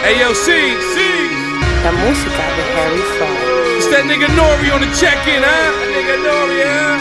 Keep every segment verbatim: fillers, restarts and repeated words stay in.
Hey yo, C, C. La música de Harry Fraud. It's that nigga Nori on the check-in, huh? That nigga Nori, huh?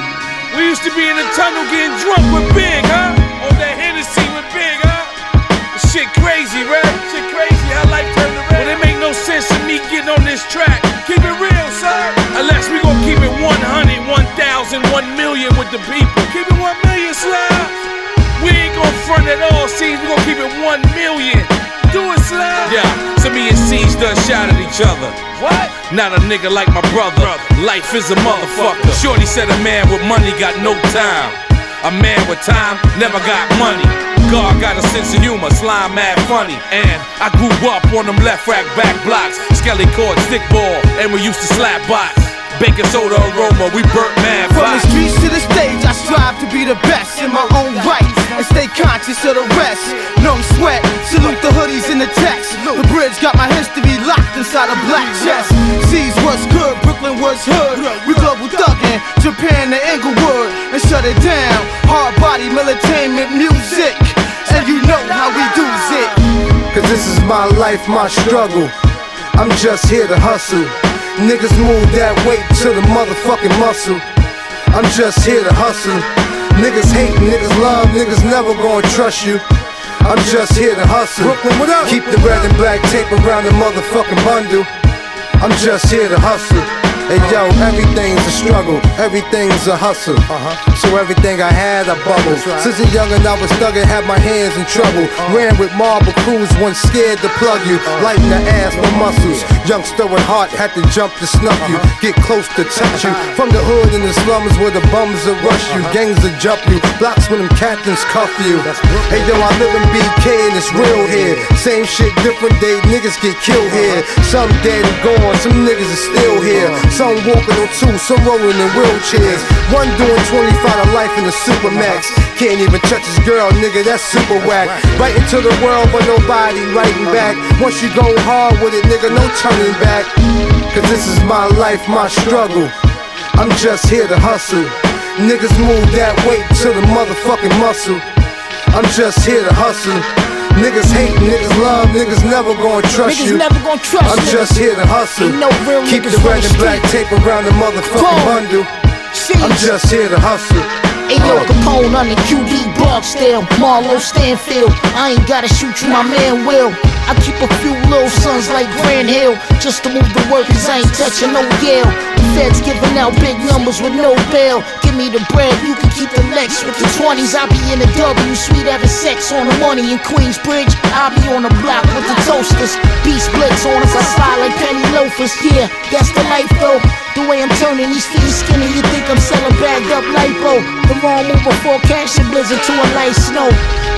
We used to be in the tunnel getting drunk with Big, huh? On that Hennessy with Big, huh? This shit crazy, right? Shit crazy how life turned around. Well, it make no sense in me getting on this track. Keep it real, son. Unless we gon' keep it one hundred, one thousand, one million with the people. Keep it one million, Slab. We ain't gon' front at all, C's. We gon' keep it one million. Do it, Slab. Yeah, so me and C's done shot at each other. What? Not a nigga like my brother. Life is a motherfucker. Shorty said a man with money got no time. A man with time never got money. God got a sense of humor, slime mad funny. And I grew up on them left rack back blocks, skelly cord, stick ball, and we used to slap bots. Baking soda aroma, we burnt mad From bots. the streets to the stage, I strive to be the best in my own right and stay conscious of the rest. No sweat, salute the hoodies in the text. The bridge got my history locked inside a black chest. C's what's good, Brooklyn was hood. We global thuggin', Japan to Inglewood, and shut it down. Hard body, militainment, music, and you know how we do it. Cause this is my life, my struggle. I'm just here to hustle. Niggas move that weight to the motherfucking muscle. I'm just here to hustle. Niggas hate, niggas love, niggas never gonna trust you. I'm just here to hustle. Brooklyn, what up? Keep the red and black tape around the motherfucking bundle. I'm just here to hustle. Hey yo, everything's a struggle, everything's a hustle. Uh-huh. So everything I had, I bubbled. Right. Since a youngin' I was thuggin', had my hands in trouble. Uh-huh. Ran with marble crews, wasn't scared to plug you. Uh-huh. Lighten the ass with muscles. Youngster with heart, had to jump to snuff you. Uh-huh. Get close to touch you. From the hood in the slums where the bums will rush you. Uh-huh. Gangs will jump you, blocks when them captains cuff you. Hey yo, I live in B K and it's real here. Same shit, different day, niggas get killed here. Some dead and gone, some niggas are still here. Some walking on two, some rolling in wheelchairs. One doing twenty-five to life in the Supermax. Can't even touch his girl, nigga, that's super whack. Right into the world, but nobody writing back. Once you go hard with it, nigga, no turning back. Cause this is my life, my struggle. I'm just here to hustle. Niggas move that weight to the motherfucking muscle. I'm just here to hustle. Niggas hate, niggas love, niggas never gonna trust Niggas you. never gonna trust I'm niggas. just here to hustle. Ain't no real Keep niggas the red on the and black street. tape around the motherfucking Boom. bundle. C's. I'm just here to hustle. Ayo, Capone on the Q D Barksdale, Marlo Stanfield. I ain't gotta shoot you, my man will. I keep a few little sons like Grand Hill, just to move the work, cause I ain't touching no Yale. The feds giving out big numbers with no bail. Give me the bread, you can keep the next. With the twenties, I be in the W, sweet having sex on the money in Queensbridge. I be on the block with the toasters. Beast blitz on us, I slide like penny loafers. Yeah, that's the life though. The way I'm turning these feet skinny, you think I'm selling bagged up lipo. The wrong move before cash and blizzard to a light snow.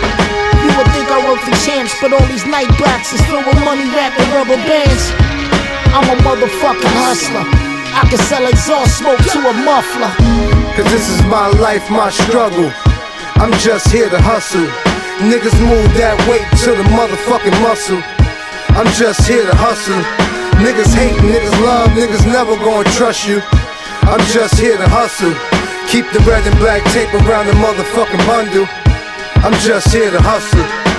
You would think I work for champs, but all these night boxes filled with money wrapped in rubber bands. I'm a motherfucking hustler. I can sell exhaust smoke to a muffler. Cause this is my life, my struggle. I'm just here to hustle. Niggas move that weight to the motherfucking muscle. I'm just here to hustle. Niggas hate, niggas love, niggas never gonna trust you. I'm just here to hustle. Keep the red and black tape around the motherfucking bundle. I'm just here to hustle.